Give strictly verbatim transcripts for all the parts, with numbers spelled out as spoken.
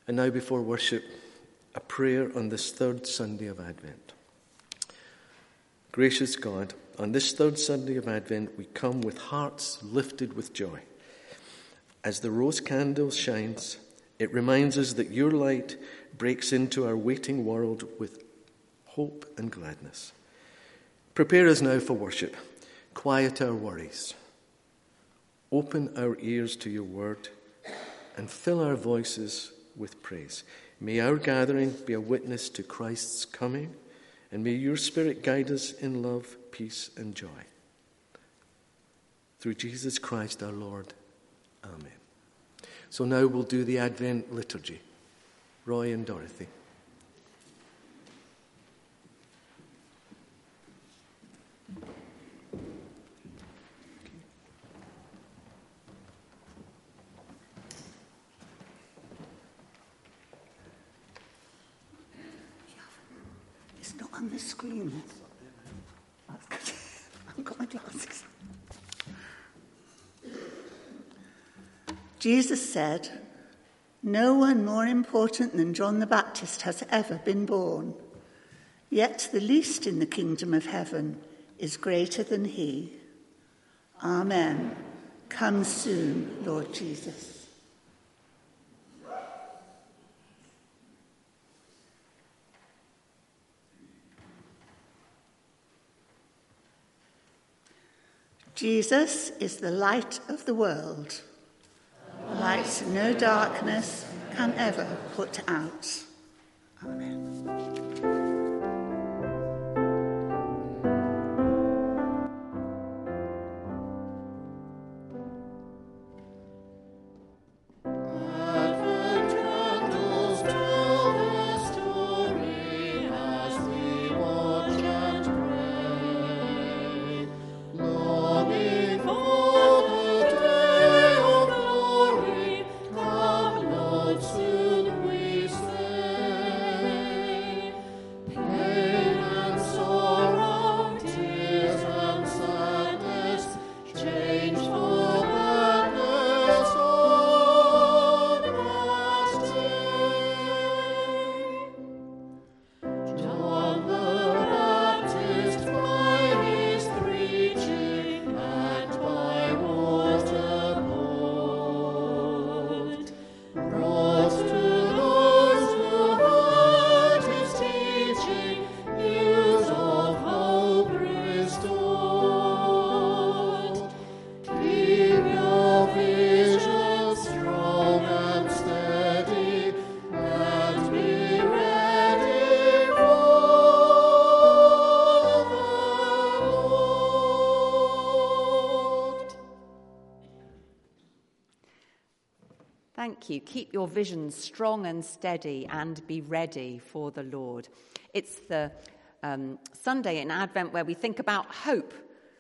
And now before worship, a prayer on this third Sunday of Advent. Gracious God, on this third Sunday of Advent, we come with hearts lifted with joy. As the rose candle shines, it reminds us that your light breaks into our waiting world with hope and gladness. Prepare us now for worship. Quiet our worries. Open our ears to your word and fill our voices with praise. May our gathering be a witness to Christ's coming, and may your Spirit guide us in love, peace, and joy. Through Jesus Christ our Lord. Amen. So now we'll do the Advent liturgy. Roy and Dorothy. On the screen. That's good. I've got my glasses. Jesus said, "No one more important than John the Baptist has ever been born. Yet the least in the kingdom of heaven is greater than he. Amen. Come soon, Lord Jesus." Jesus is the light of the world, a light no darkness can ever put out. Amen. Thank you. Keep your vision strong and steady and be ready for the Lord. It's the um, Sunday in Advent where we think about hope.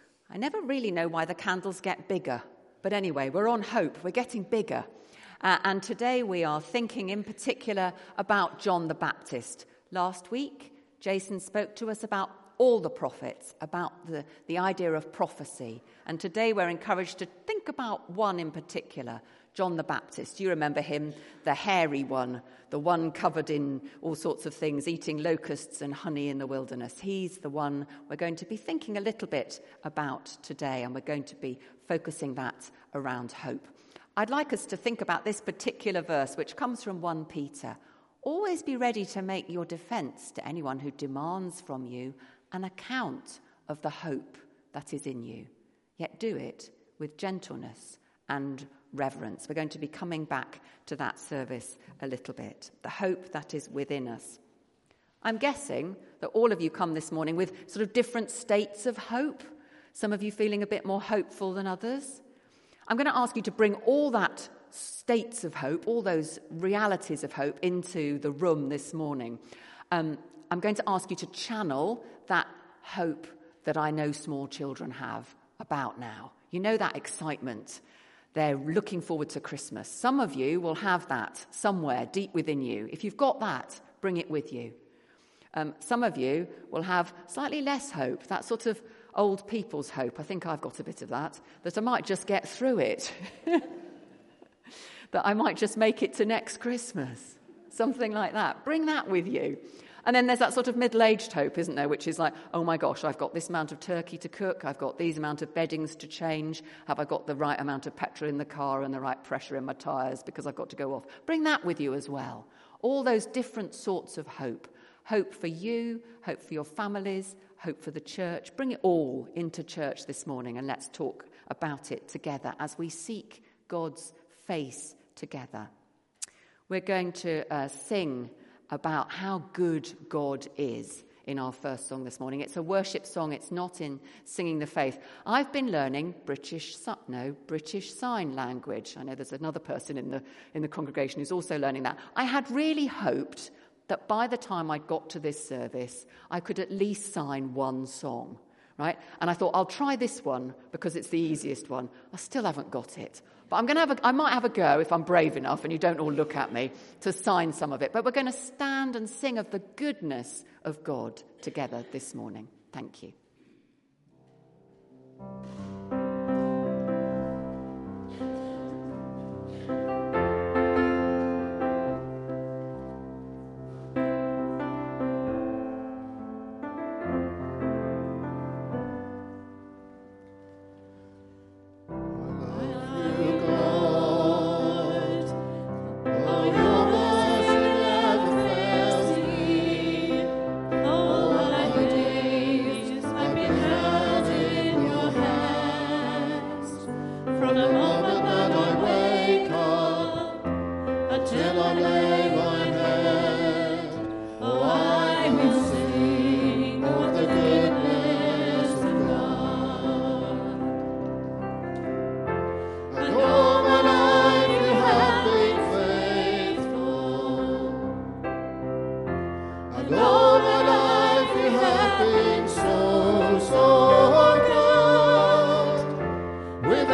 I never really know why the candles get bigger. But anyway, we're on hope. We're getting bigger. Uh, and today we are thinking in particular about John the Baptist. Last week, Jason spoke to us about all the prophets, about the, the idea of prophecy. And today we're encouraged to think about one in particular, John the Baptist. You remember him, the hairy one, the one covered in all sorts of things, eating locusts and honey in the wilderness. He's the one we're going to be thinking a little bit about today, and we're going to be focusing that around hope. I'd like us to think about this particular verse, which comes from First Peter. Always be ready to make your defense to anyone who demands from you an account of the hope that is in you. Yet do it with gentleness and reverence. We're going to be coming back to that service a little bit. The hope that is within us. I'm guessing that all of you come this morning with sort of different states of hope. Some of you feeling a bit more hopeful than others. I'm going to ask you to bring all that states of hope, all those realities of hope into the room this morning. Um, I'm going to ask you to channel that hope that I know small children have about now. You know, that excitement. They're looking forward to Christmas. Some of you will have that somewhere deep within you. If you've got that, bring it with you. Um, some of you will have slightly less hope, that sort of old people's hope. I think I've got a bit of that, that I might just get through it. That I might just make it to next Christmas. something like that. Bring that with you. And then there's that sort of middle-aged hope, isn't there, which is like, oh my gosh, I've got this amount of turkey to cook, I've got these amount of beddings to change, have I got the right amount of petrol in the car and the right pressure in my tyres because I've got to go off. Bring that with you as well. All those different sorts of hope. Hope for you, hope for your families, hope for the church. Bring it all into church this morning and let's talk about it together as we seek God's face together. We're going to uh, sing about how good God is in our first song this morning. It's a worship song. It's not in Singing the Faith. I've been learning British, no, British Sign Language. I know there's another person in the in the congregation who's also learning that. I had really hoped that by the time I got to this service, I could at least sign one song, right? And I thought, I'll try this one because it's the easiest one. I still haven't got it. But I'm going to have a, I might have a go if I'm brave enough and you don't all look at me to sign some of it. But we're going to stand and sing of the goodness of God together this morning. Thank you.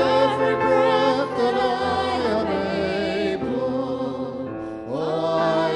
With every breath that I am able, oh, I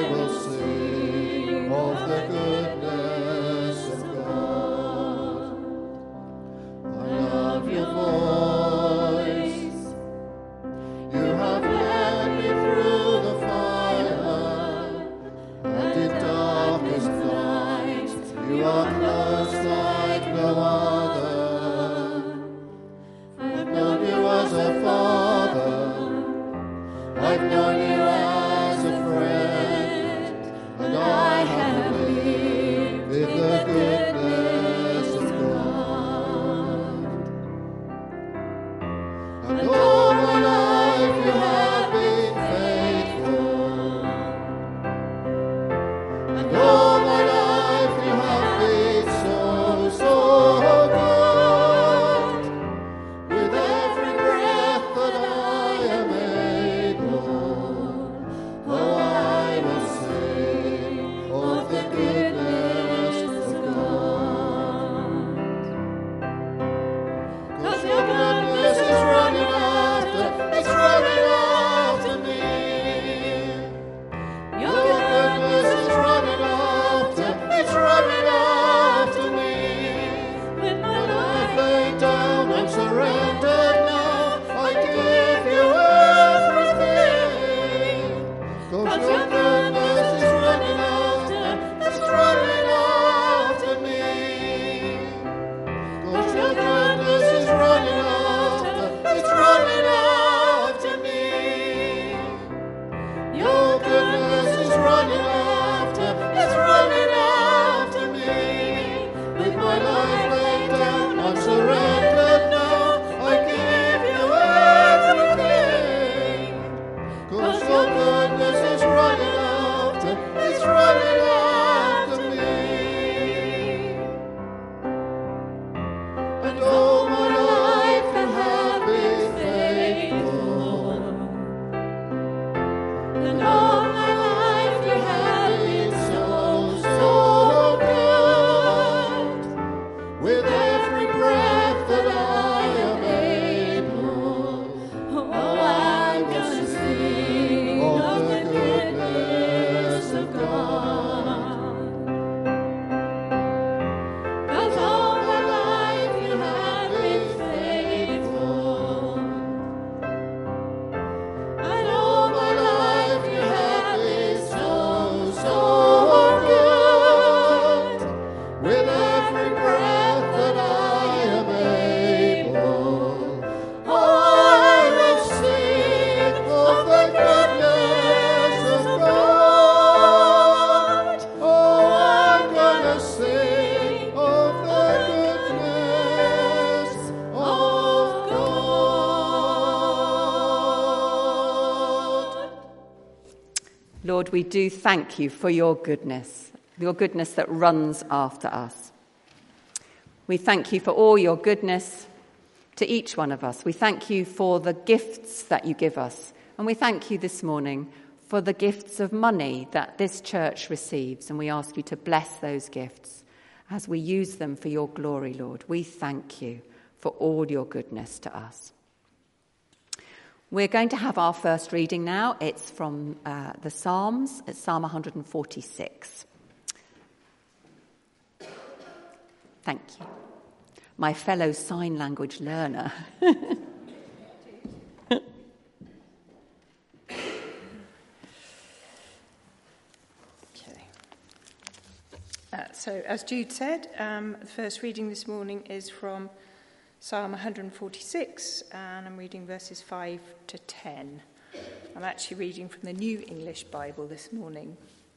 Lord, we do thank you for your goodness, your goodness that runs after us. We thank you for all your goodness to each one of us. We thank you for the gifts that you give us. And we thank you this morning for the gifts of money that this church receives. And we ask you to bless those gifts as we use them for your glory, Lord. We thank you for all your goodness to us. We're going to have our first reading now. It's from uh, the Psalms. It's Psalm one forty-six. Thank you. My fellow sign language learner. Uh, so, as Jude said, um, the first reading this morning is from Psalm one forty-six, and I'm reading verses five to ten. I'm actually reading from the New English Bible this morning.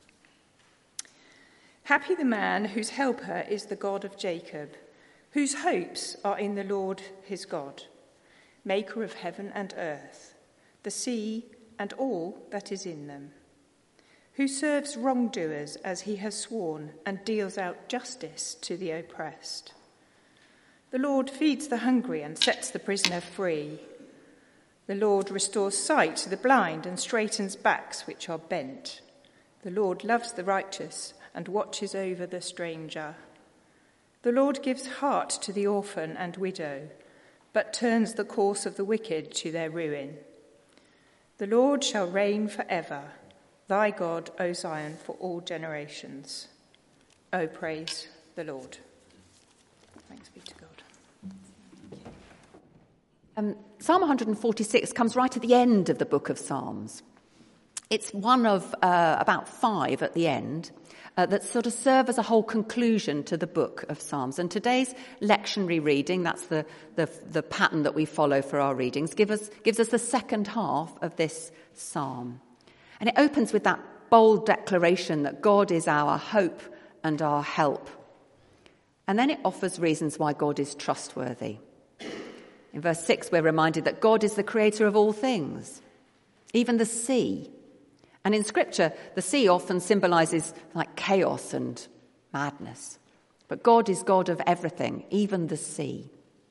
Happy the man whose helper is the God of Jacob, whose hopes are in the Lord his God, maker of heaven and earth, the sea and all that is in them, who serves wrongdoers as he has sworn and deals out justice to the oppressed. The Lord feeds the hungry and sets the prisoner free. The Lord restores sight to the blind and straightens backs which are bent. The Lord loves the righteous and watches over the stranger. The Lord gives heart to the orphan and widow, but turns the course of the wicked to their ruin. The Lord shall reign forever. Thy God, O Zion, for all generations. O praise the Lord. Thanks be to God. Um, Psalm one forty-six comes right at the end of the book of Psalms. It's one of uh, about five at the end uh, that sort of serve as a whole conclusion to the book of Psalms. And today's lectionary reading, that's the, the, the pattern that we follow for our readings, give us, gives us the second half of this psalm. And it opens with that bold declaration that God is our hope and our help. And then it offers reasons why God is trustworthy. In verse six, we're reminded that God is the creator of all things, even the sea. And in Scripture, the sea often symbolises like chaos and madness. But God is God of everything, even the sea.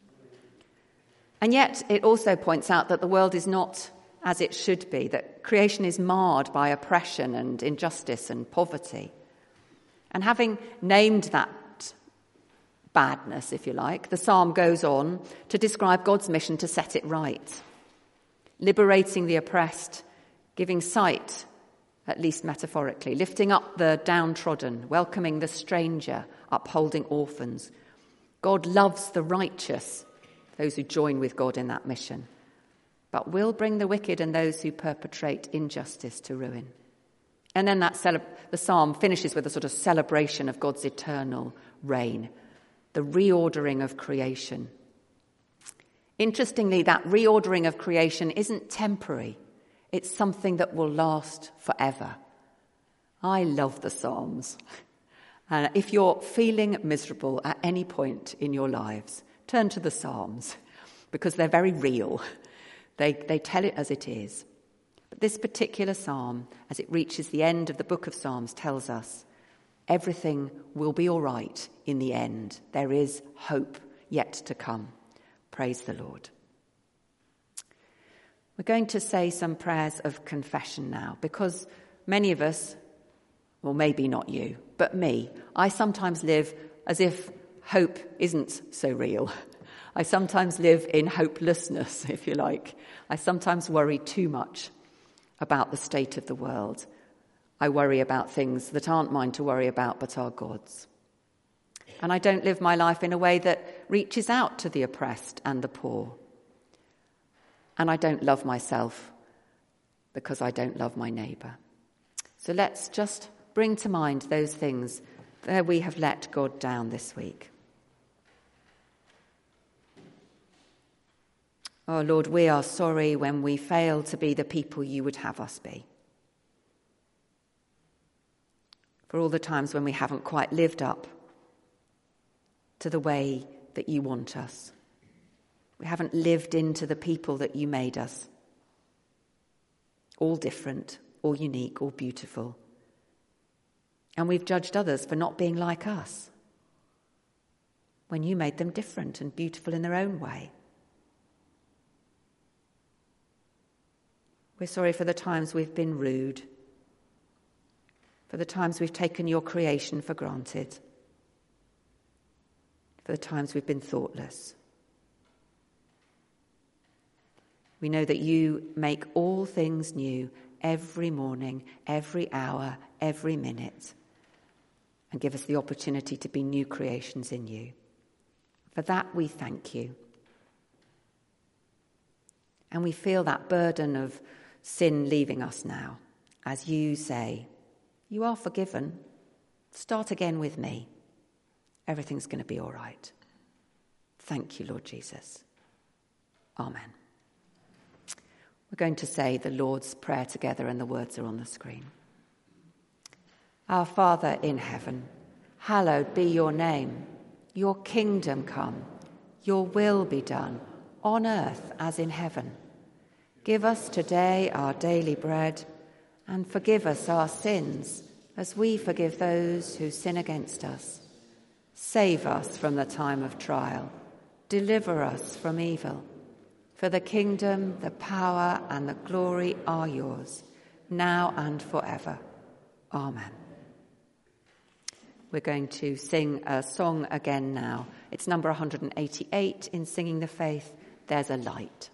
And yet it also points out that the world is not as it should be, that creation is marred by oppression and injustice and poverty. And having named that badness, if you like, the psalm goes on to describe God's mission to set it right, liberating the oppressed, giving sight, at least metaphorically, lifting up the downtrodden, welcoming the stranger, upholding orphans. God loves the righteous, those who join with God in that mission, but will bring the wicked and those who perpetrate injustice to ruin. And then that cele- the psalm finishes with a sort of celebration of God's eternal reign, the reordering of creation. Interestingly, that reordering of creation isn't temporary. It's something that will last forever. I love the Psalms. And if you're feeling miserable at any point in your lives, turn to the Psalms, because they're very real. They, they tell it as it is. But this particular psalm, as it reaches the end of the book of Psalms, tells us everything will be all right in the end. There is hope yet to come. Praise the Lord. We're going to say some prayers of confession now, because many of us, well, maybe not you, but me, I sometimes live as if hope isn't so real. I sometimes live in hopelessness, if you like. I sometimes worry too much about the state of the world. I worry about things that aren't mine to worry about, but are God's. And I don't live my life in a way that reaches out to the oppressed and the poor. And I don't love myself because I don't love my neighbour. So let's just bring to mind those things where we have let God down this week. Oh Lord, we are sorry when we fail to be the people you would have us be. For all the times when we haven't quite lived up to the way that you want us. We haven't lived into the people that you made us. All different, or unique or beautiful. And we've judged others for not being like us, when you made them different and beautiful in their own way. We're sorry for the times we've been rude, for the times we've taken your creation for granted, for the times we've been thoughtless. We know that you make all things new every morning, every hour, every minute, and give us the opportunity to be new creations in you. For that we thank you. And we feel that burden of sin leaving us now, as you say, you are forgiven. Start again with me. Everything's going to be all right. Thank you, Lord Jesus. Amen. We're going to say the Lord's Prayer together, and the words are on the screen. Our Father in heaven, hallowed be your name. Your kingdom come. Your will be done, on earth as in heaven. Give us today our daily bread, and forgive us our sins, as we forgive those who sin against us. Save us from the time of trial. Deliver us from evil. For the kingdom, the power, and the glory are yours, now and forever. Amen. We're going to sing a song again now. It's number one hundred eighty-eight in Singing the Faith, There's a Light.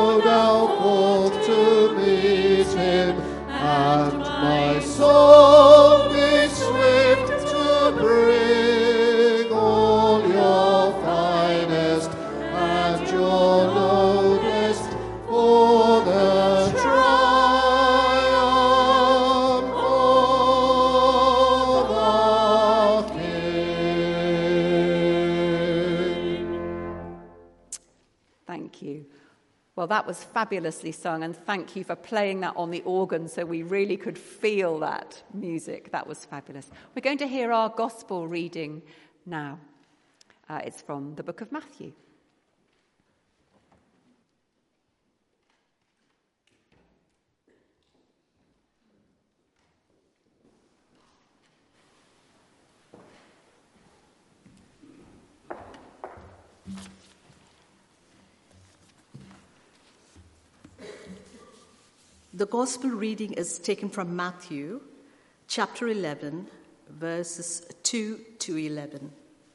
Soul Well, that was fabulously sung, and thank you for playing that on the organ so we really could feel that music. That was fabulous. We're going to hear our gospel reading now. Uh, it's from the book of Matthew. The gospel reading is taken from Matthew, chapter eleven, verses two to eleven.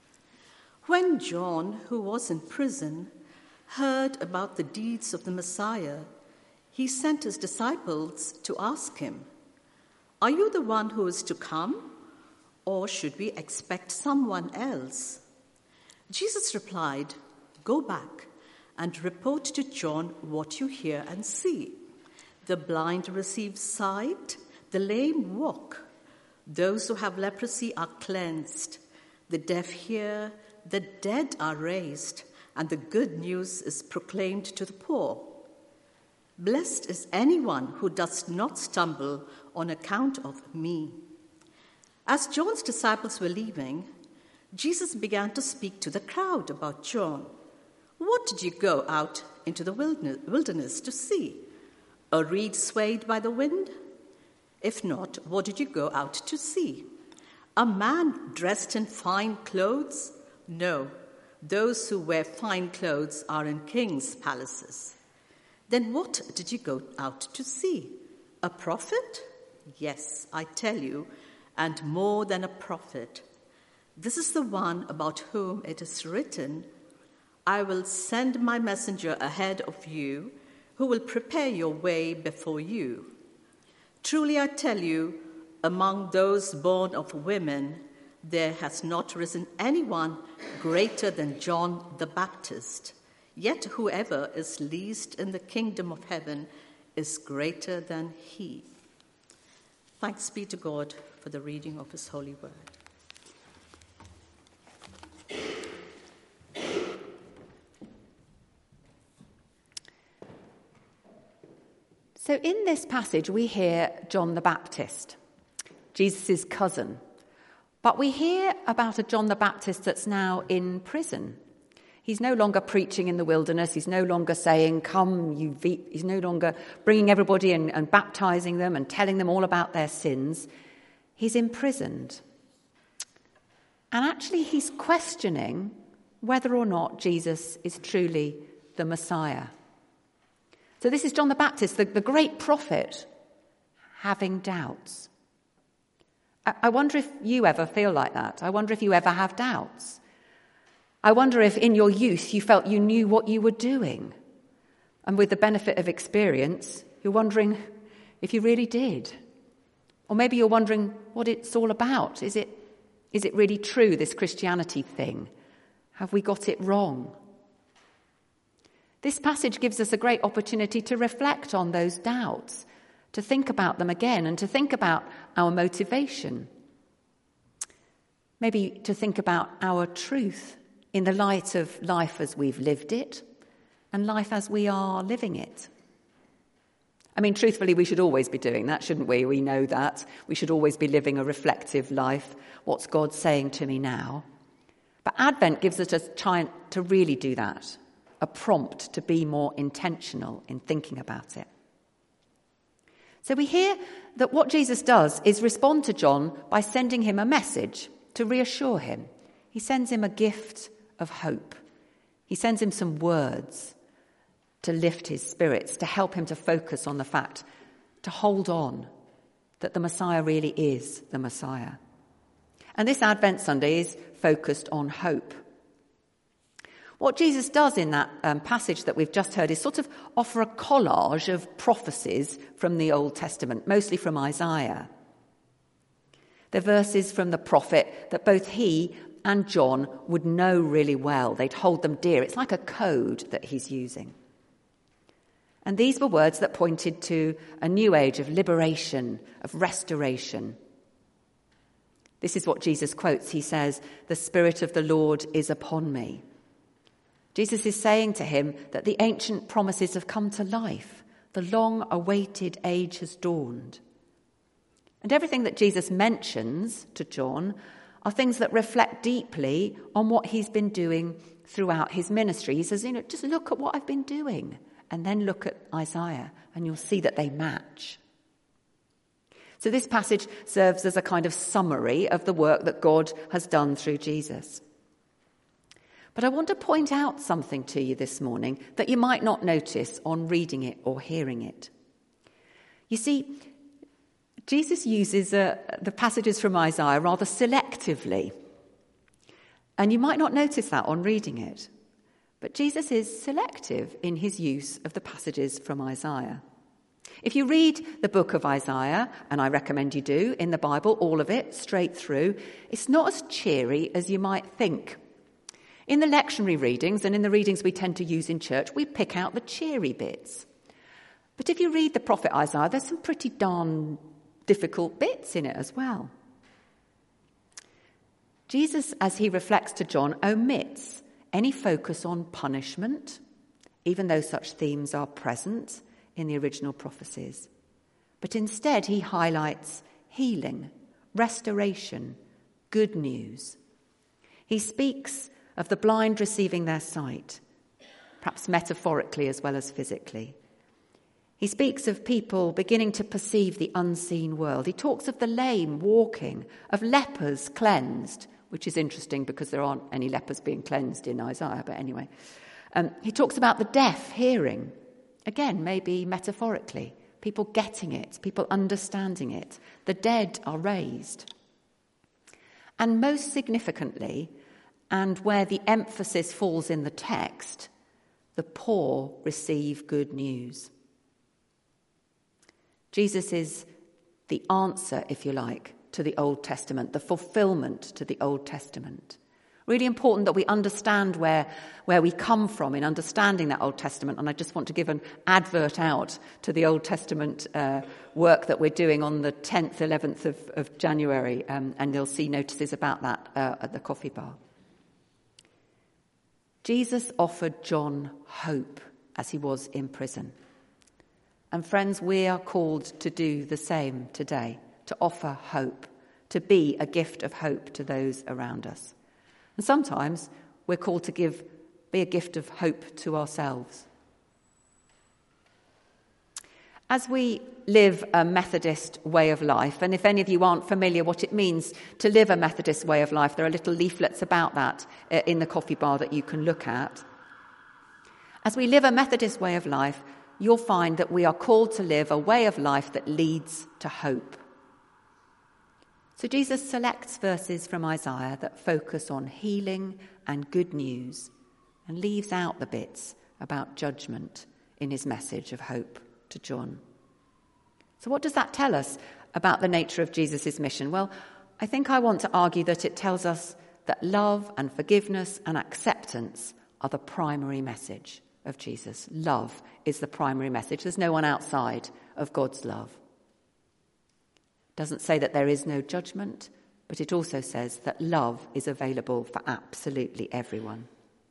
When John, who was in prison, heard about the deeds of the Messiah, he sent his disciples to ask him, "Are you the one who is to come, or should we expect someone else?" Jesus replied, "Go back and report to John what you hear and see. The blind receive sight, the lame walk. Those who have leprosy are cleansed, the deaf hear, the dead are raised, and the good news is proclaimed to the poor. Blessed is anyone who does not stumble on account of me." As John's disciples were leaving, Jesus began to speak to the crowd about John. "What did you go out into the wilderness to see? A reed swayed by the wind? If not, what did you go out to see? A man dressed in fine clothes? No, those who wear fine clothes are in kings' palaces. Then what did you go out to see? A prophet? Yes, I tell you, and more than a prophet. This is the one about whom it is written, 'I will send my messenger ahead of you, who will prepare your way before you.' Truly I tell you, among those born of women, there has not risen anyone greater than John the Baptist. Yet whoever is least in the kingdom of heaven is greater than he." Thanks be to God for the reading of his holy word. So in this passage, we hear John the Baptist, Jesus' cousin. But we hear about a John the Baptist that's now in prison. He's no longer preaching in the wilderness. He's no longer saying, "Come, you ve-" He's no longer bringing everybody in and baptizing them and telling them all about their sins. He's imprisoned. And actually, he's questioning whether or not Jesus is truly the Messiah. So this is John the Baptist, the, the great prophet, having doubts. I, I wonder if you ever feel like that. I wonder if you ever have doubts. I wonder if in your youth you felt you knew what you were doing. And with the benefit of experience, you're wondering if you really did. Or maybe you're wondering what it's all about. Is it, is it really true, this Christianity thing? Have we got it wrong? This passage gives us a great opportunity to reflect on those doubts, to think about them again, and to think about our motivation. Maybe to think about our truth in the light of life as we've lived it and life as we are living it. I mean, truthfully, we should always be doing that, shouldn't we? We know that. We should always be living a reflective life. What's God saying to me now? But Advent gives us a chance to really do that. A prompt to be more intentional in thinking about it. So we hear that what Jesus does is respond to John by sending him a message to reassure him. He sends him a gift of hope. He sends him some words to lift his spirits, to help him to focus on the fact, to hold on, that the Messiah really is the Messiah. And this Advent Sunday is focused on hope. What Jesus does in that um, passage that we've just heard is sort of offer a collage of prophecies from the Old Testament, mostly from Isaiah. They're verses from the prophet that both he and John would know really well. They'd hold them dear. It's like a code that he's using. And these were words that pointed to a new age of liberation, of restoration. This is what Jesus quotes. He says, "The Spirit of the Lord is upon me, Jesus is saying to him that the ancient promises have come to life. The long-awaited age has dawned. And everything that Jesus mentions to John are things that reflect deeply on what he's been doing throughout his ministry. He says, you know, just look at what I've been doing, and then look at Isaiah, and you'll see that they match. So this passage serves as a kind of summary of the work that God has done through Jesus. But I want to point out something to you this morning that you might not notice on reading it or hearing it. You see, Jesus uses uh, the passages from Isaiah rather selectively. And you might not notice that on reading it. But Jesus is selective in his use of the passages from Isaiah. If you read the book of Isaiah, and I recommend you do, in the Bible, all of it, straight through, it's not as cheery as you might think. In the lectionary readings and in the readings we tend to use in church, we pick out the cheery bits. But if you read the prophet Isaiah, there's some pretty darn difficult bits in it as well. Jesus, as he reflects to John, omits any focus on punishment, even though such themes are present in the original prophecies. But instead he highlights healing, restoration, good news. He speaks of the blind receiving their sight, perhaps metaphorically as well as physically. He speaks of people beginning to perceive the unseen world. He talks of the lame walking, of lepers cleansed, which is interesting because there aren't any lepers being cleansed in Isaiah, but anyway. Um, he talks about the deaf hearing, again, maybe metaphorically, people getting it, people understanding it. The dead are raised. And most significantly, and where the emphasis falls in the text, the poor receive good news. Jesus is the answer, if you like, to the Old Testament, the fulfillment to the Old Testament. Really important that we understand where, where we come from in understanding that Old Testament. And I just want to give an advert out to the Old Testament uh, work that we're doing on the tenth, eleventh of, of January. Um, and you'll see notices about that uh, at the coffee bar. Jesus offered John hope as he was in prison. And friends, we are called to do the same today, to offer hope, to be a gift of hope to those around us. And sometimes we're called to give, be a gift of hope to ourselves. As we live a Methodist way of life, and if any of you aren't familiar what it means to live a Methodist way of life, there are little leaflets about that in the coffee bar that you can look at. As we live a Methodist way of life, you'll find that we are called to live a way of life that leads to hope. So Jesus selects verses from Isaiah that focus on healing and good news and leaves out the bits about judgment in his message of hope to John. So what does that tell us about the nature of Jesus' mission? Well, I think I want to argue that it tells us that love and forgiveness and acceptance are the primary message of Jesus. Love is the primary message. There's no one outside of God's love. It doesn't say that there is no judgment, but it also says that love is available for absolutely everyone.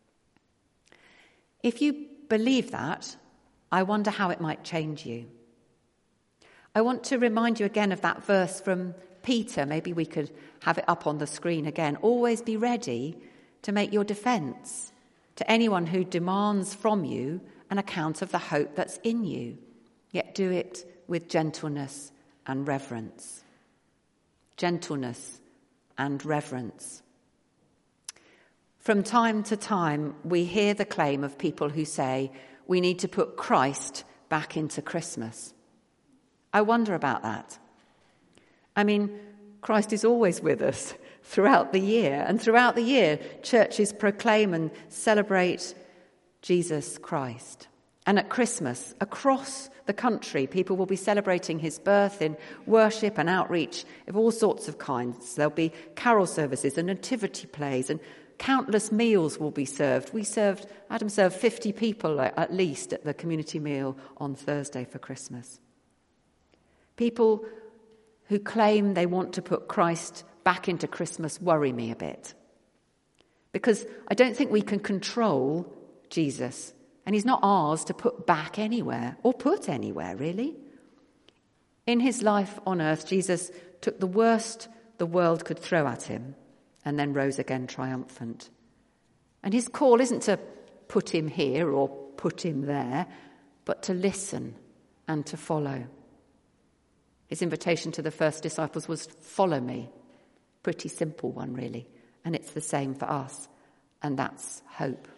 If you believe that, I wonder how it might change you. I want to remind you again of that verse from Peter. Maybe we could have it up on the screen again. Always be ready to make your defence to anyone who demands from you an account of the hope that's in you, yet do it with gentleness and reverence. Gentleness and reverence. From time to time, we hear the claim of people who say, we need to put Christ back into Christmas. I wonder about that. I mean, Christ is always with us throughout the year. And throughout the year, churches proclaim and celebrate Jesus Christ. And at Christmas, across the country, people will be celebrating his birth in worship and outreach of all sorts of kinds. There'll be carol services and nativity plays, and countless meals will be served. We served, Adam served fifty people at least at the community meal on Thursday for Christmas. People who claim they want to put Christ back into Christmas worry me a bit. Because I don't think we can control Jesus. And he's not ours to put back anywhere, or put anywhere, really. In his life on earth, Jesus took the worst the world could throw at him and then rose again triumphant. And his call isn't to put him here or put him there, but to listen and to follow. His invitation to the first disciples was, follow me. Pretty simple one, really. And it's the same for us. And that's hope.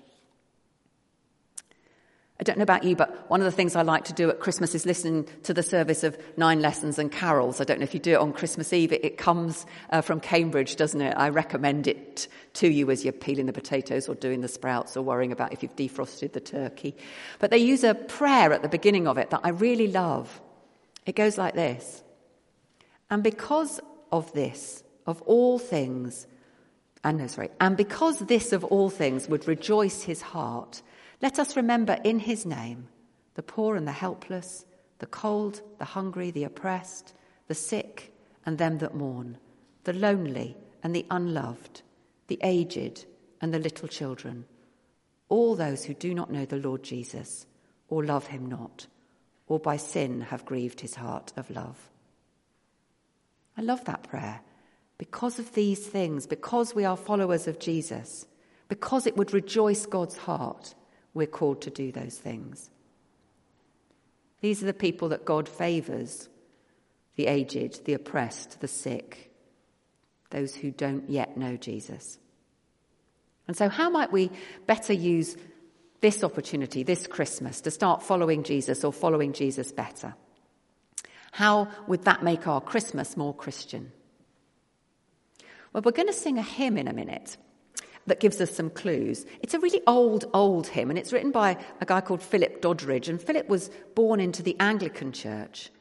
I don't know about you, but one of the things I like to do at Christmas is listen to the service of Nine Lessons and Carols. I don't know if you do it on Christmas Eve. It, it comes uh, from Cambridge, doesn't it? I recommend it to you as you're peeling the potatoes or doing the sprouts or worrying about if you've defrosted the turkey. But they use a prayer at the beginning of it that I really love. It goes like this. And because of this, of all things, and no, sorry, and because this of all things would rejoice his heart, let us remember in his name the poor and the helpless, the cold, the hungry, the oppressed, the sick and them that mourn, the lonely and the unloved, the aged and the little children, all those who do not know the Lord Jesus or love him not, or by sin have grieved his heart of love. I love that prayer. Because of these things, because we are followers of Jesus, because it would rejoice God's heart, we're called to do those things. These are the people that God favours, the aged, the oppressed, the sick, those who don't yet know Jesus. And so how might we better use this opportunity, this Christmas, to start following Jesus or following Jesus better? How would that make our Christmas more Christian? Well, we're going to sing a hymn in a minute that gives us some clues. It's a really old, old hymn, and it's written by a guy called Philip Doddridge. And Philip was born into the Anglican Church,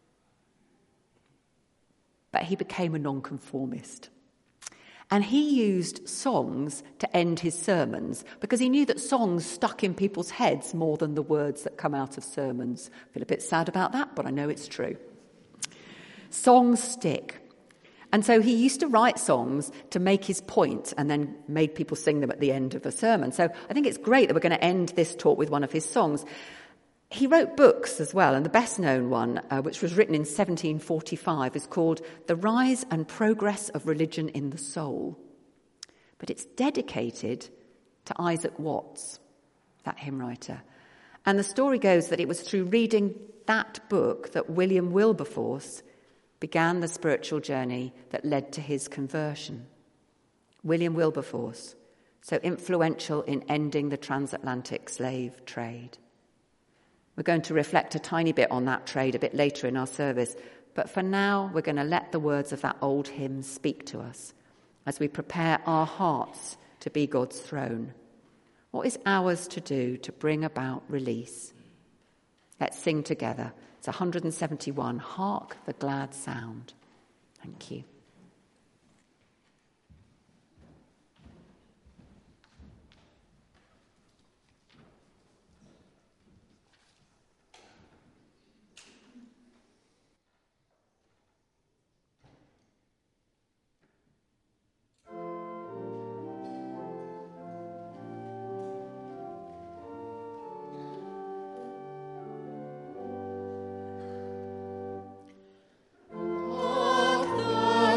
but he became a nonconformist. And he used songs to end his sermons because he knew that songs stuck in people's heads more than the words that come out of sermons. I feel a bit sad about that, but I know it's true. Songs stick. And so he used to write songs to make his point and then made people sing them at the end of a sermon. So I think it's great that we're going to end this talk with one of his songs. He wrote books as well, and the best-known one, uh, which was written in seventeen forty-five, is called The Rise and Progress of Religion in the Soul. But it's dedicated to Isaac Watts, that hymn writer. And the story goes that it was through reading that book that William Wilberforce began the spiritual journey that led to his conversion. William Wilberforce, so influential in ending the transatlantic slave trade. We're going to reflect a tiny bit on that trade a bit later in our service, but for now we're going to let the words of that old hymn speak to us as we prepare our hearts to be God's throne. What is ours to do to bring about release? Let's sing together. It's one hundred seventy-one, Hark the Glad Sound. Thank you. Oh,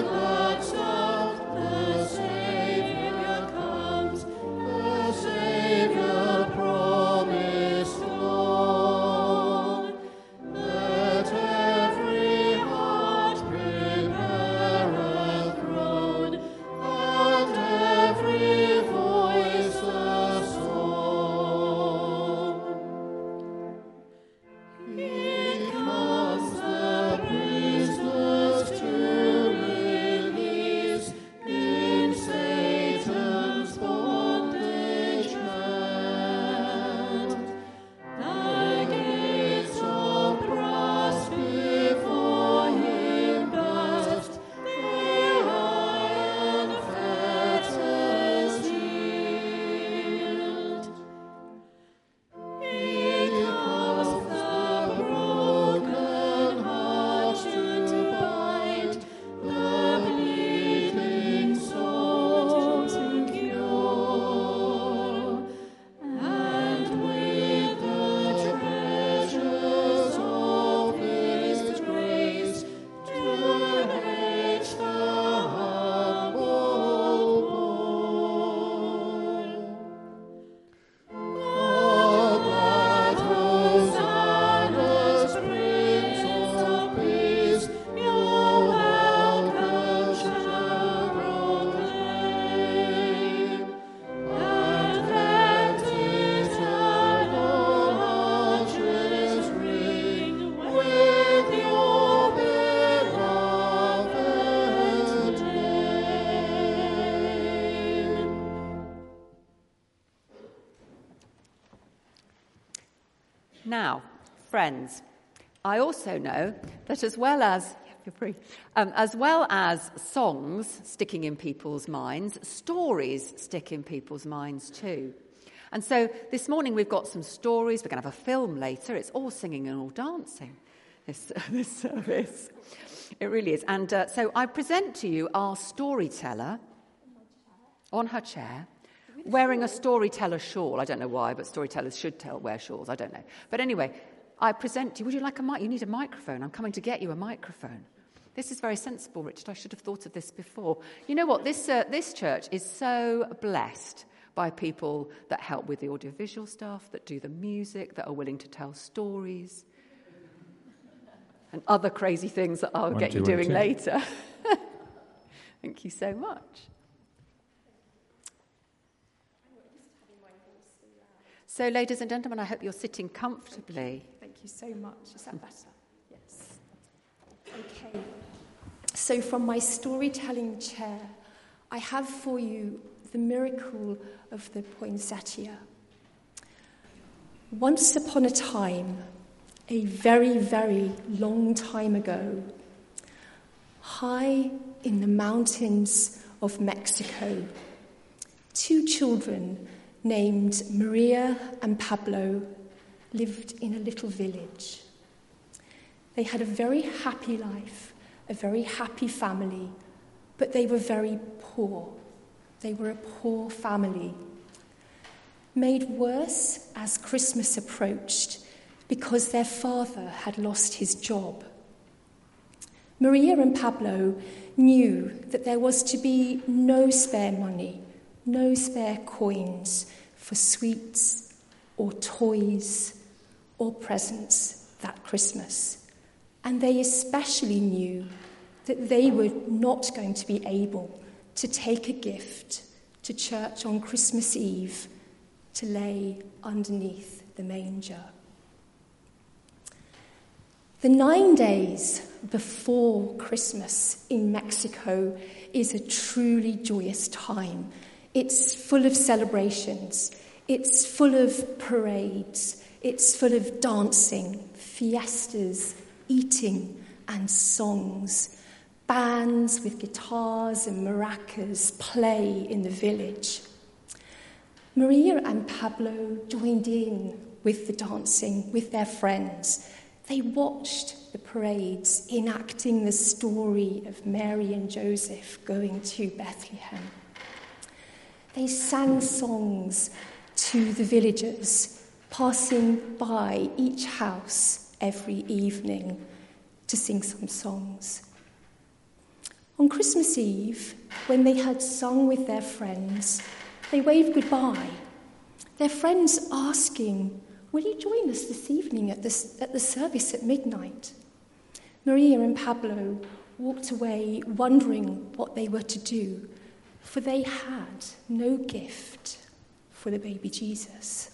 Now, friends, I also know that as well as you're free, um, as well as songs sticking in people's minds, stories stick in people's minds too. And so this morning we've got some stories. We're going to have a film later. It's all singing and all dancing, this, this service. It really is. And uh, so I present to you our storyteller on her chair, wearing a storyteller shawl. I don't know why, but storytellers should tell, wear shawls. I don't know. But anyway, I present to you. Would you like a mic? You need a microphone. I'm coming to get you a microphone. This is very sensible, Richard. I should have thought of this before. You know what? This uh, this church is so blessed by people that help with the audiovisual stuff, that do the music, that are willing to tell stories, and other crazy things that I'll one, get two, you doing one, later. Thank you so much. So, ladies and gentlemen, I hope you're sitting comfortably. Thank you so much. Is that better? Yes. Okay. So, from my storytelling chair, I have for you the miracle of the poinsettia. Once upon a time, a very, very long time ago, high in the mountains of Mexico, two children named Maria and Pablo lived in a little village. They had a very happy life, a very happy family, but they were very poor. They were a poor family, made worse as Christmas approached because their father had lost his job. Maria and Pablo knew that there was to be no spare money, no spare coins for sweets or toys or presents that Christmas. And they especially knew that they were not going to be able to take a gift to church on Christmas Eve to lay underneath the manger. The nine days before Christmas in Mexico is a truly joyous time. It's full of celebrations. It's full of parades. It's full of dancing, fiestas, eating, and songs. Bands with guitars and maracas play in the village. Maria and Pablo joined in with the dancing with their friends. They watched the parades enacting the story of Mary and Joseph going to Bethlehem. They sang songs to the villagers, passing by each house every evening to sing some songs. On Christmas Eve, when they had sung with their friends, they waved goodbye, their friends asking, "Will you join us this evening at, this, at the service at midnight?" Maria and Pablo walked away wondering what they were to do, for they had no gift for the baby Jesus.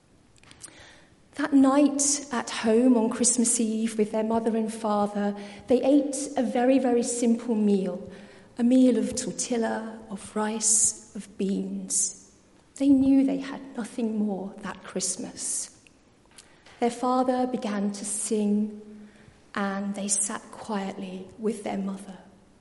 That night at home on Christmas Eve with their mother and father, they ate a very, very simple meal, a meal of tortilla, of rice, of beans. They knew they had nothing more that Christmas. Their father began to sing, and they sat quietly with their mother.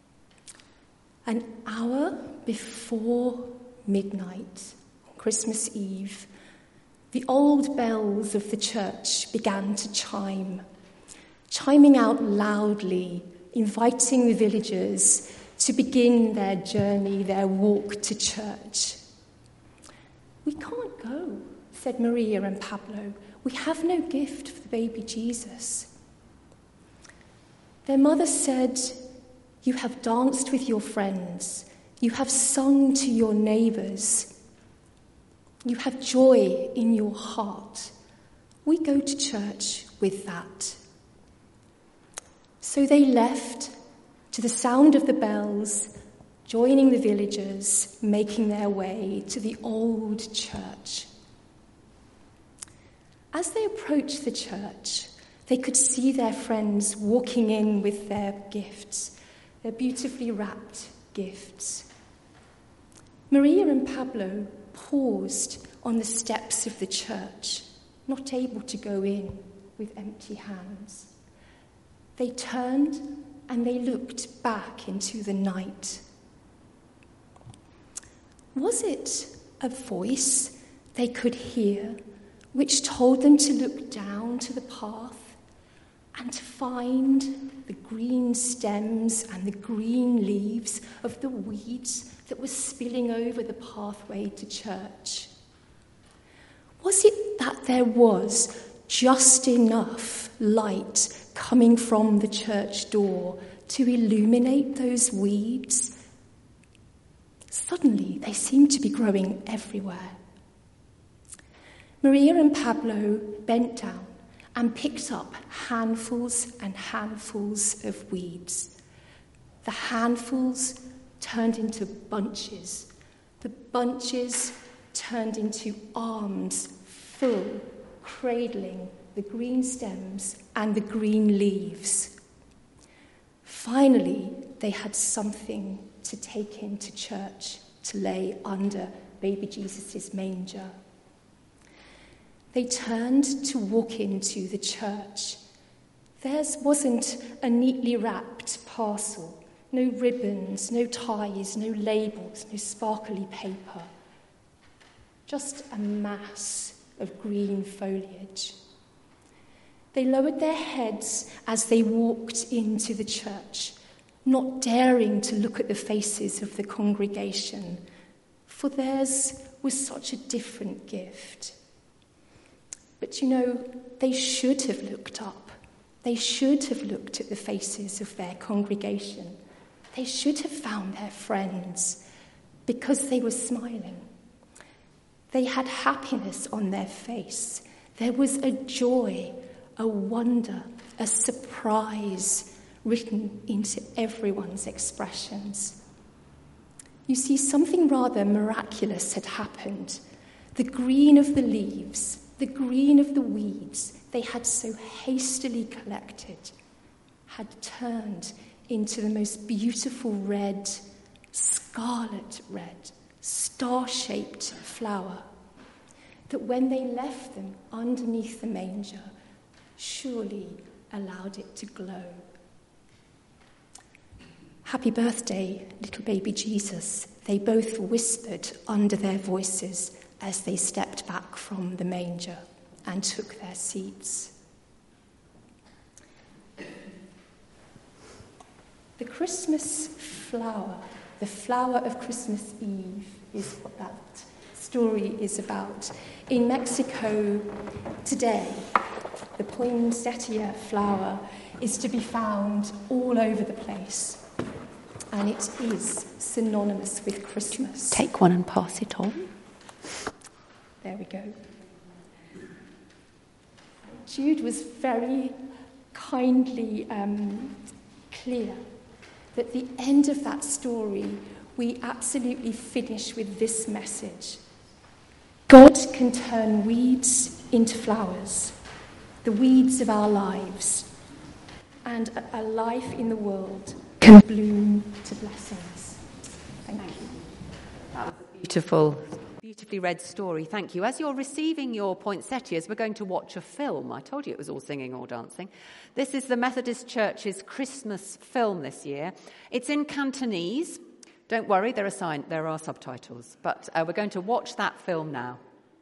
An hour before midnight on Christmas Eve, the old bells of the church began to chime, chiming out loudly, inviting the villagers to begin their journey, their walk to church. "We can't go," said Maria and Pablo. "We have no gift for the baby Jesus." Their mother said, "You have danced with your friends. You have sung to your neighbours. You have joy in your heart. We go to church with that." So they left to the sound of the bells, joining the villagers, making their way to the old church. As they approached the church, they could see their friends walking in with their gifts, their beautifully wrapped gifts. Maria and Pablo paused on the steps of the church. not able to go in with empty hands. They turned and they looked back into the night. Was it a voice they could hear which told them to look down to the path and to find the green stems and the green leaves of the weeds that were spilling over the pathway to church? Was it that there was just enough light coming from the church door to illuminate those weeds? Suddenly, they seemed to be growing everywhere. Maria and Pablo bent down and picked up handfuls and handfuls of weeds. The handfuls turned into bunches. The bunches turned into arms full, cradling the green stems and the green leaves. Finally, they had something to take into church to lay under baby Jesus' manger. They turned to walk into the church. Theirs wasn't a neatly wrapped parcel, no ribbons, no ties, no labels, no sparkly paper. Just a mass of green foliage. They lowered their heads as they walked into the church, not daring to look at the faces of the congregation, for theirs was such a different gift. But you know, they should have looked up. They should have looked at the faces of their congregation. They should have found their friends, because they were smiling. They had happiness on their face. There was a joy, a wonder, a surprise written into everyone's expressions. You see, something rather miraculous had happened. The green of the leaves, the green of the weeds they had so hastily collected had turned into the most beautiful red, scarlet red, star-shaped flower that when they left them underneath the manger, surely allowed it to glow. Happy birthday, little baby Jesus, they both whispered under their voices as they stepped back from the manger and took their seats. The Christmas flower, the flower of Christmas Eve, is what that story is about. In Mexico today, the poinsettia flower is to be found all over the place, and it is synonymous with Christmas. Take one and pass it on. There we go. Jude was very kindly um, clear that at the end of that story, we absolutely finish with this message. God can turn weeds into flowers, the weeds of our lives, and a, a life in the world can bloom to blessings. Thank you. That was a beautiful, beautifully read story. Thank you. As you're receiving your poinsettias, we're going to watch a film. I told you it was all singing or dancing. This is the Methodist Church's Christmas film this year. It's in Cantonese. Don't worry, there are, sign- there are subtitles. But uh, we're going to watch that film now.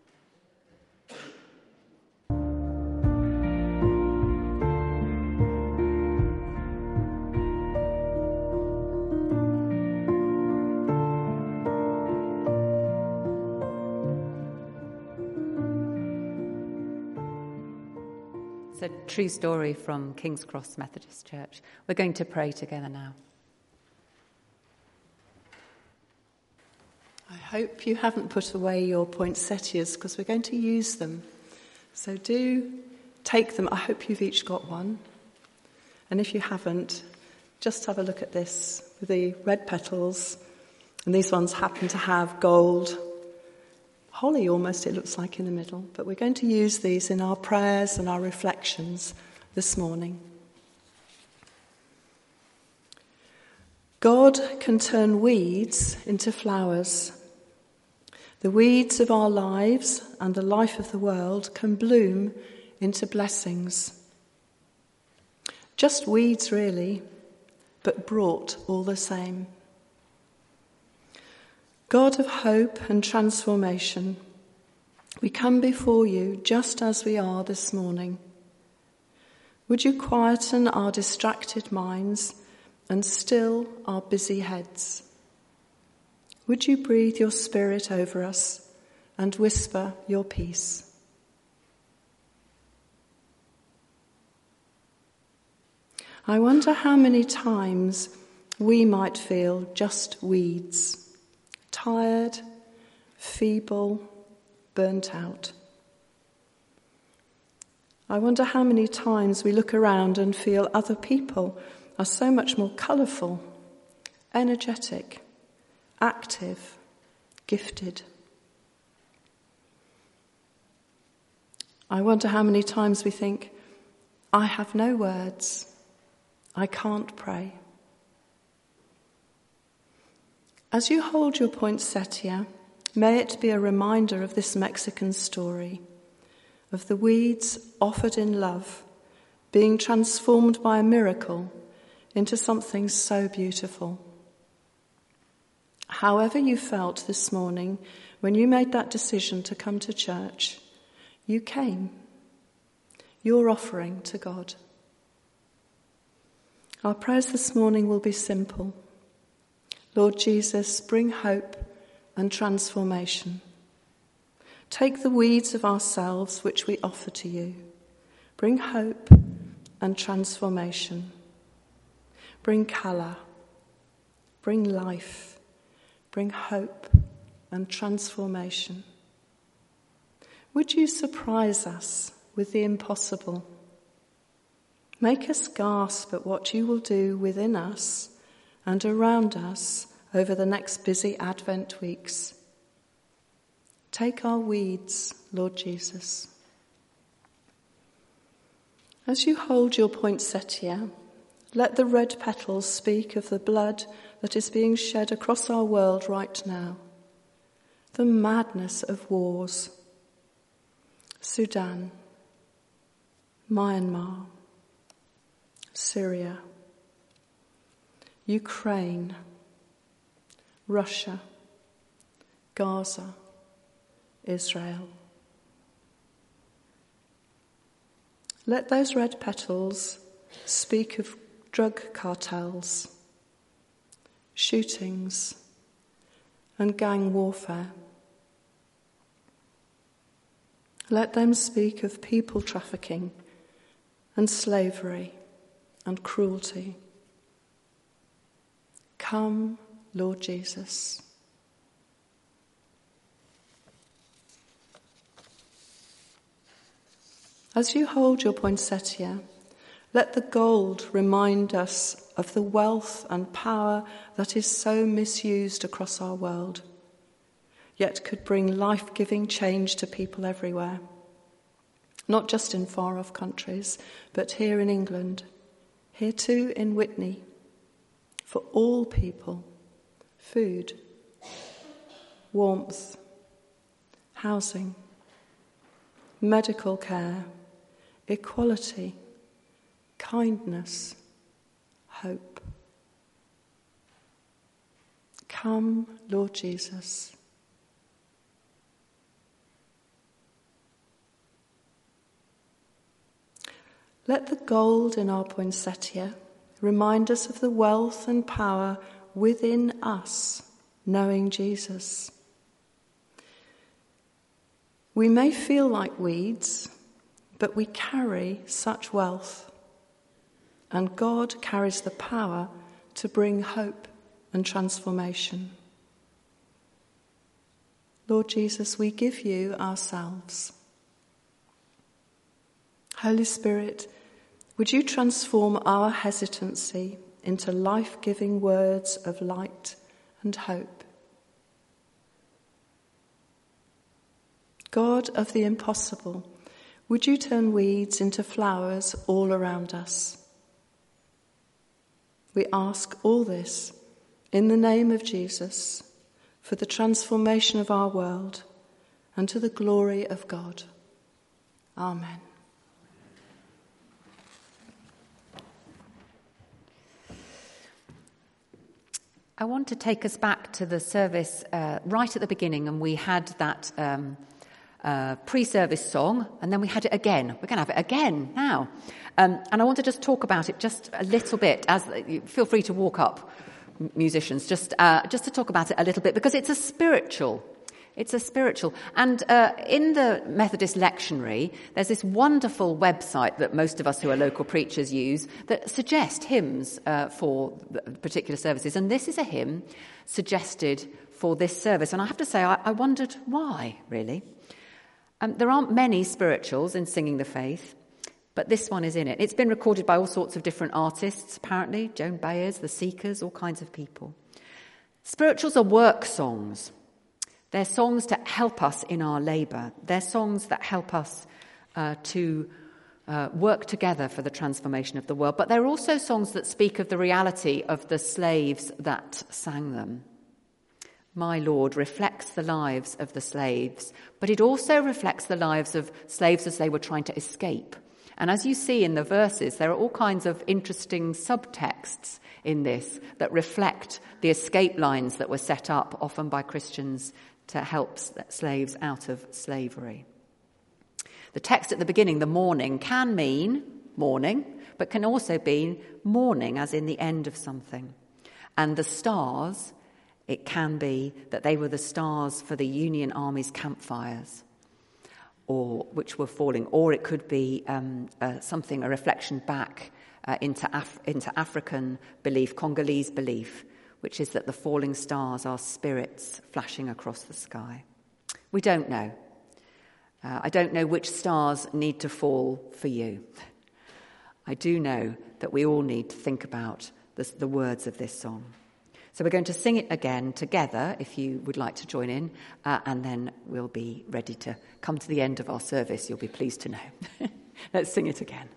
It's a true story from King's Cross Methodist Church. We're going to pray together now. I hope you haven't put away your poinsettias because we're going to use them. So do take them. I hope you've each got one. And if you haven't, just have a look at this with the red petals. And these ones happen to have gold holly almost, it looks like, in the middle. But we're going to use these in our prayers and our reflections this morning. God can turn weeds into flowers. the weeds of our lives and the life of the world can bloom into blessings. Just weeds, really, but brought all the same. God of hope and transformation, we come before you just as we are this morning. Would you quieten our distracted minds and still our busy heads? Would you breathe your Spirit over us and whisper your peace? I wonder how many times we might feel just weeds, tired, feeble, burnt out. I wonder how many times we look around and feel other people are so much more colourful, energetic, active, gifted. I wonder how many times we think, I have no words, I can't pray. As you hold your poinsettia, may it be a reminder of this Mexican story, of the weeds offered in love, being transformed by a miracle into something so beautiful. However you felt this morning when you made that decision to come to church, you came. Your offering to God. Our prayers this morning will be simple. Lord Jesus, bring hope and transformation. Take the weeds of ourselves which we offer to you. Bring hope and transformation. Bring colour. Bring life. Bring hope and transformation. Would you surprise us with the impossible? Make us gasp at what you will do within us and around us over the next busy Advent weeks. Take our weeds, Lord Jesus. As you hold your poinsettia, let the red petals speak of the blood that is being shed across our world right now. The madness of wars. Sudan, Myanmar, Syria, Ukraine, Russia, Gaza, Israel. Let those red petals speak of drug cartels, shootings, and gang warfare. Let them speak of people trafficking and slavery and cruelty. Come, Lord Jesus. As you hold your poinsettia, let the gold remind us of the wealth and power that is so misused across our world, yet could bring life-giving change to people everywhere. Not just in far-off countries, but here in England, here too in Witney, for all people, food, warmth, housing, medical care, equality, kindness, hope. Come, Lord Jesus. Let the gold in our poinsettia remind us of the wealth and power within us, knowing Jesus. We may feel like weeds, but we carry such wealth, and God carries the power to bring hope and transformation. Lord Jesus, we give you ourselves. Holy Spirit, would you transform our hesitancy into life-giving words of light and hope? God of the impossible, would you turn weeds into flowers all around us? We ask all this in the name of Jesus, for the transformation of our world, and to the glory of God. Amen. I want to take us back to the service uh, right at the beginning, and we had that um, uh, pre-service song, and then we had it again. We're going to have it again now. Um, and I want to just talk about it just a little bit. As feel free to walk up, musicians, just uh, just to talk about it a little bit, because it's a spiritual. It's a spiritual. And uh, in the Methodist lectionary, there's this wonderful website that most of us who are local preachers use that suggest hymns uh, for particular services. And this is a hymn suggested for this service. And I have to say, I, I wondered why, really. Um, there aren't many spirituals in Singing the Faith, but this one is in it. It's been recorded by all sorts of different artists, apparently. Joan Baez, The Seekers, all kinds of people. Spirituals are work songs. They're songs to help us in our labour. They're songs that help us uh, to uh, work together for the transformation of the world. But they're also songs that speak of the reality of the slaves that sang them. My Lord reflects the lives of the slaves, but it also reflects the lives of slaves as they were trying to escape. And as you see in the verses, there are all kinds of interesting subtexts in this that reflect the escape lines that were set up, often by Christians, to help slaves out of slavery. The text at the beginning, the morning, can mean morning, but can also mean mourning, as in the end of something. And the stars, it can be that they were the stars for the Union Army's campfires, or which were falling, or it could be um, uh, something, a reflection back uh, into, Af- into African belief, Congolese belief, which is that the falling stars are spirits flashing across the sky. We don't know. Uh, I don't know which stars need to fall for you. I do know that we all need to think about the, the words of this song. So we're going to sing it again together, if you would like to join in, uh, and then we'll be ready to come to the end of our service, you'll be pleased to know. Let's sing it again.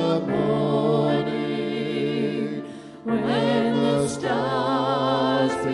When the stars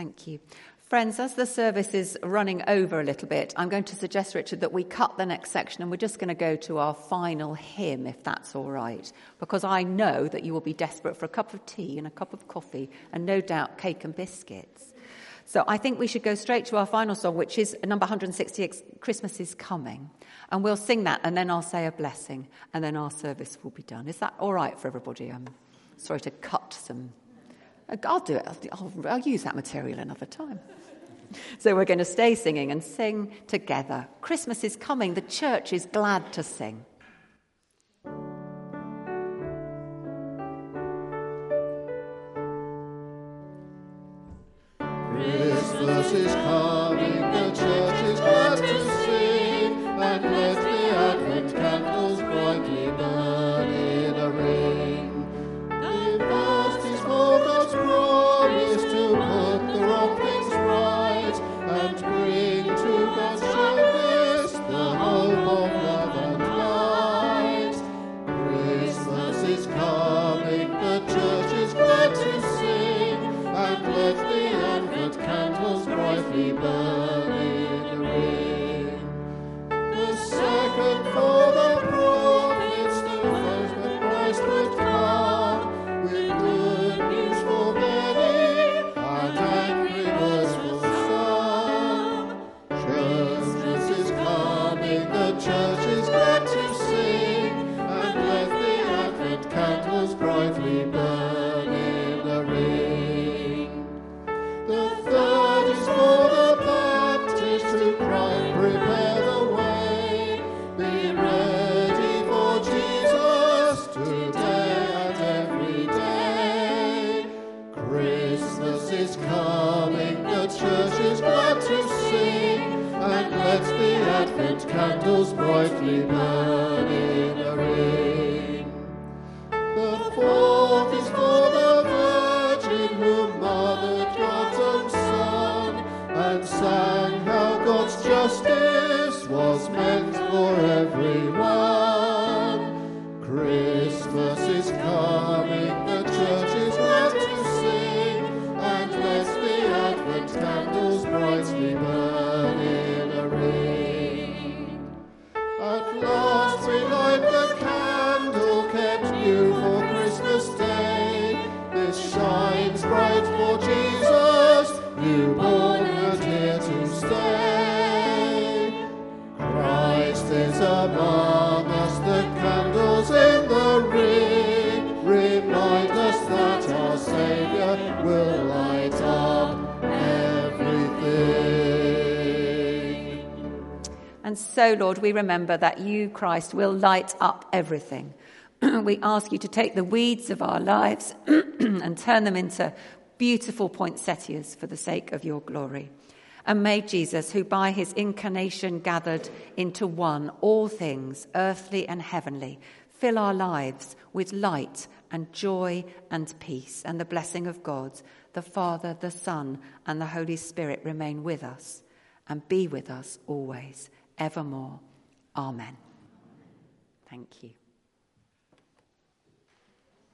Thank you. Friends, as the service is running over a little bit, I'm going to suggest, Richard, that we cut the next section and we're just going to go to our final hymn, if that's all right, because I know that you will be desperate for a cup of tea and a cup of coffee and no doubt cake and biscuits. So I think we should go straight to our final song, which is number one hundred sixty-six, Christmas is Coming. And we'll sing that and then I'll say a blessing and then our service will be done. Is that all right for everybody? I'm sorry to cut some... I'll do it. I'll, I'll use that material another time. So we're going to stay singing and sing together. Christmas is coming. The church is glad to sing. Christmas is coming. The church is glad to sing. And let the Advent candles brightly burn in a ring. The first is for God's promise to put the wrong things right and bring to God's service the hope of love and light. Christmas is coming, the church is glad to sing, and let the Advent candles brightly burn in a ring. The second for the prophets, the first that Christ would come, with good news for many, and angry words for some. Christmas is coming, the church is glad to sing, and let the Advent candles brightly burn in a ring. The third is for the Baptist who cry, prepare the way, be ready for Jesus today and every day. Christmas is coming, the church is glad to sing, and let the Advent candles brightly burn in a ring. The fourth is for the Virgin who mothered God's own Son, and sang how God's justice was meant for everyone. Christmas is coming, the church is glad to sing, and let the Advent candles brightly burn in a ring. At last we light the candle kept new for Christmas Day. This shines bright for Jesus, newborn and here to stay. Christ is among us, the candles in the ring remind us that our Saviour will light up everything. And so, Lord, we remember that you, Christ, will light up everything. We ask you to take the weeds of our lives and turn them into beautiful poinsettias for the sake of your glory. And may Jesus, who by his incarnation gathered into one all things, earthly and heavenly, fill our lives with light and joy and peace, and the blessing of God, the Father, the Son, and the Holy Spirit remain with us and be with us always, evermore. Amen. Thank you.